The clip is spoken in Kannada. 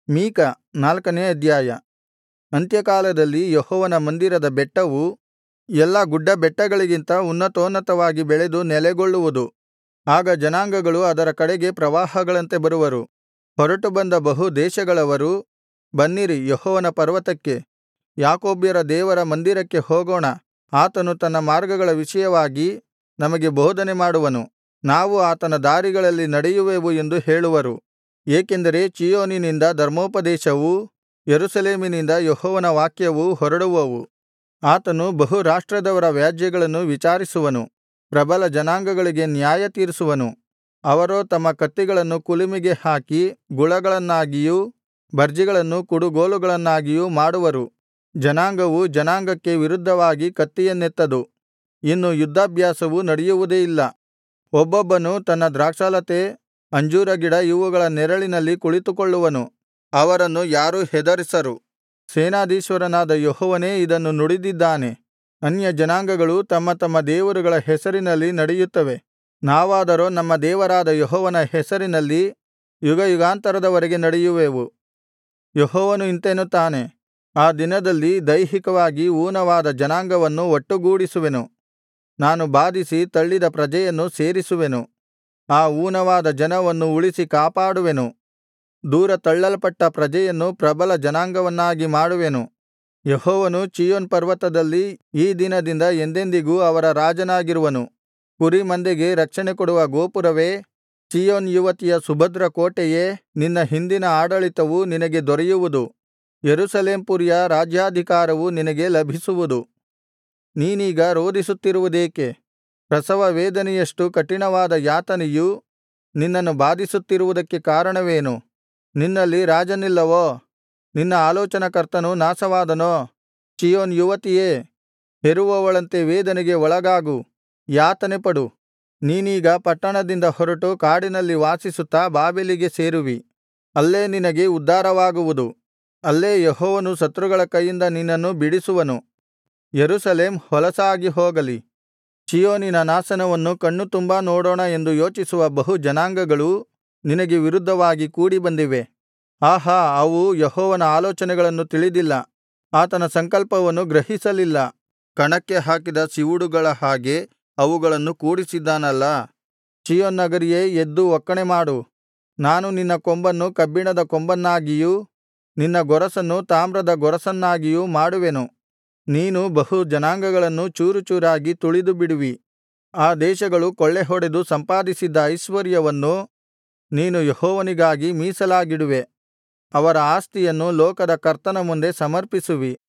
ಮೀಕ 4ನೇ ಅಧ್ಯಾಯ. ಅಂತ್ಯಕಾಲದಲ್ಲಿ ಯೆಹೋವನ ಮಂದಿರದ ಬೆಟ್ಟವು ಎಲ್ಲಾ ಗುಡ್ಡಬೆಟ್ಟಗಳಿಗಿಂತ ಉನ್ನತೋನ್ನತವಾಗಿ ಬೆಳೆದು ನೆಲೆಗೊಳ್ಳುವುದು. ಆಗ ಜನಾಂಗಗಳು ಅದರ ಕಡೆಗೆ ಪ್ರವಾಹಗಳಂತೆ ಬರುವರು. ಹೊರಟು ಬಂದ ಬಹು ದೇಶಗಳವರು, ಬನ್ನಿರಿ ಯೆಹೋವನ ಪರ್ವತಕ್ಕೆ, ಯಾಕೋಬ್ಯರ ದೇವರ ಮಂದಿರಕ್ಕೆ ಹೋಗೋಣ. ಆತನು ತನ್ನ ಮಾರ್ಗಗಳ ವಿಷಯವಾಗಿ ನಮಗೆ ಬೋಧನೆ ಮಾಡುವನು, ನಾವು ಆತನ ದಾರಿಗಳಲ್ಲಿ ನಡೆಯುವೆವು ಎಂದು ಹೇಳುವರು. ಏಕೆಂದರೆ ಚೀಯೋನಿನಿಂದ ಧರ್ಮೋಪದೇಶವೂ ಯೆರೂಸಲೇಮಿನಿಂದ ಯೆಹೋವನ ವಾಕ್ಯವೂ ಹೊರಡುವವು. ಆತನು ಬಹು ರಾಷ್ಟ್ರದವರ ವ್ಯಾಜ್ಯಗಳನ್ನು ವಿಚಾರಿಸುವನು, ಪ್ರಬಲ ಜನಾಂಗಗಳಿಗೆ ನ್ಯಾಯತೀರಿಸುವನು. ಅವರೋ ತಮ್ಮ ಕತ್ತಿಗಳನ್ನು ಕುಲುಮೆಗೆ ಹಾಕಿ ಗುಳಗಳನ್ನಾಗಿಯೂ ಬರ್ಜಿಗಳನ್ನು ಕುಡುಗೋಲುಗಳನ್ನಾಗಿಯೂ ಮಾಡುವರು. ಜನಾಂಗವು ಜನಾಂಗಕ್ಕೆ ವಿರುದ್ಧವಾಗಿ ಕತ್ತಿಯನ್ನೆತ್ತದು, ಇನ್ನು ಯುದ್ಧಾಭ್ಯಾಸವು ನಡೆಯುವುದೇ ಇಲ್ಲ. ಒಬ್ಬೊಬ್ಬನು ತನ್ನ ದ್ರಾಕ್ಷಾಲತೆ, ಅಂಜೂರ ಗಿಡ ಇವುಗಳ ನೆರಳಿನಲ್ಲಿ ಕುಳಿತುಕೊಳ್ಳುವನು, ಅವರನ್ನು ಯಾರೂ ಹೆದರಿಸರು. ಸೇನಾಧೀಶ್ವರನಾದ ಯೆಹೋವನೇ ಇದನ್ನು ನುಡಿದಿದ್ದಾನೆ. ಅನ್ಯಜನಾಂಗಗಳು ತಮ್ಮ ತಮ್ಮ ದೇವರುಗಳ ಹೆಸರಿನಲ್ಲಿ ನಡೆಯುತ್ತವೆ, ನಾವಾದರೋ ನಮ್ಮ ದೇವರಾದ ಯೆಹೋವನ ಹೆಸರಿನಲ್ಲಿ ಯುಗಯುಗಾಂತರದವರೆಗೆ ನಡೆಯುವೆವು. ಯೆಹೋವನು ಇಂತೆನ್ನುತ್ತಾನೆ, ಆ ದಿನದಲ್ಲಿ ದೈಹಿಕವಾಗಿ ಊನವಾದ ಜನಾಂಗವನ್ನು ಒಟ್ಟುಗೂಡಿಸುವೆನು, ನಾನು ಬಾಧಿಸಿ ತಳ್ಳಿದ ಪ್ರಜೆಯನ್ನು ಸೇರಿಸುವೆನು. ಆ ಊನವಾದ ಜನವನ್ನು ಉಳಿಸಿ ಕಾಪಾಡುವೆನು, ದೂರ ತಳ್ಳಲ್ಪಟ್ಟ ಪ್ರಜೆಯನ್ನು ಪ್ರಬಲ ಜನಾಂಗವನ್ನಾಗಿ ಮಾಡುವೆನು. ಯೆಹೋವನು ಚೀಯೋನ್ ಪರ್ವತದಲ್ಲಿ ಈ ದಿನದಿಂದ ಎಂದೆಂದಿಗೂ ಅವರ ರಾಜನಾಗಿರುವನು. ಕುರಿಮಂದೆಗೆ ರಕ್ಷಣೆ ಕೊಡುವ ಗೋಪುರವೇ, ಚೀಯೋನ್ ಯುವತಿಯ ಸುಭದ್ರ ಕೋಟೆಯೇ, ನಿನ್ನ ಹಿಂದಿನ ಆಡಳಿತವು ನಿನಗೆ ದೊರೆಯುವುದು. ಯೆರೂಸಲೇಮ್ ಪುರಿಯ ರಾಜ್ಯಾಧಿಕಾರವು ನಿನಗೆ ಲಭಿಸುವುದು. ನೀನೀಗ ರೋದಿಸುತ್ತಿರುವುದೇಕೆ? ಪ್ರಸವ ವೇದನೆಯಷ್ಟು ಕಠಿಣವಾದ ಯಾತನೆಯು ನಿನ್ನನ್ನು ಬಾಧಿಸುತ್ತಿರುವುದಕ್ಕೆ ಕಾರಣವೇನು? ನಿನ್ನಲ್ಲಿ ರಾಜನಿಲ್ಲವೋ? ನಿನ್ನ ಆಲೋಚನಾಕರ್ತನು ನಾಶವಾದನೋ? ಚೀಯೋನ್ ಯುವತಿಯೇ, ಹೆರುವವಳಂತೆ ವೇದನೆಗೆ ಒಳಗಾಗು, ಯಾತನೆಪಡು. ನೀನೀಗ ಪಟ್ಟಣದಿಂದ ಹೊರಟು ಕಾಡಿನಲ್ಲಿ ವಾಸಿಸುತ್ತಾ ಬಾಬೆಲಿಗೆ ಸೇರುವಿ. ಅಲ್ಲೇ ನಿನಗೆ ಉದ್ಧಾರವಾಗುವುದು, ಅಲ್ಲೇ ಯೆಹೋವನು ಶತ್ರುಗಳ ಕೈಯಿಂದ ನಿನ್ನನ್ನು ಬಿಡಿಸುವನು. ಯೆರೂಸಲೇಮ್ ಹೊಲಸಾಗಿ ಹೋಗಲಿ. ಚೀಯೋನಿನ ನಾಶನವನ್ನು ಕಣ್ಣು ತುಂಬಾ ನೋಡೋಣ ಎಂದು ಯೋಚಿಸುವ ಬಹು ಜನಾಂಗಗಳು ನಿನಗೆ ವಿರುದ್ಧವಾಗಿ ಕೂಡಿ ಬಂದಿವೆ. ಆಹಾ, ಅವು ಯೆಹೋವನ ಆಲೋಚನೆಗಳನ್ನು ತಿಳಿದಿಲ್ಲ, ಆತನ ಸಂಕಲ್ಪವನ್ನು ಗ್ರಹಿಸಲಿಲ್ಲ. ಕಣಕ್ಕೆ ಹಾಕಿದ ಸಿವುಡುಗಳ ಹಾಗೆ ಅವುಗಳನ್ನು ಕೂಡಿಸಿದ್ದಾನಲ್ಲಾ. ಚೀಯೋನ್ ನಗರಿಯೇ, ಎದ್ದು ಒಕ್ಕಣೆ ಮಾಡು. ನಾನು ನಿನ್ನ ಕೊಂಬನ್ನು ಕಬ್ಬಿಣದ ಕೊಂಬನ್ನಾಗಿಯೂ ನಿನ್ನ ಗೊರಸನ್ನು ತಾಮ್ರದ ಗೊರಸನ್ನಾಗಿಯೂ ಮಾಡುವೆನು. ನೀನು ಬಹು ಜನಾಂಗಗಳನ್ನು ಚೂರುಚೂರಾಗಿ ತುಳಿದು ಬಿಡುವಿ. ಆ ದೇಶಗಳು ಕೊಳ್ಳೆಹೊಡೆದು ಸಂಪಾದಿಸಿದ್ದ ಐಶ್ವರ್ಯವನ್ನು ನೀನು ಯೆಹೋವನಿಗಾಗಿ ಮೀಸಲಾಗಿಡುವೆ. ಅವರ ಆಸ್ತಿಯನ್ನು ಲೋಕದ ಕರ್ತನ ಮುಂದೆ ಸಮರ್ಪಿಸುವಿ.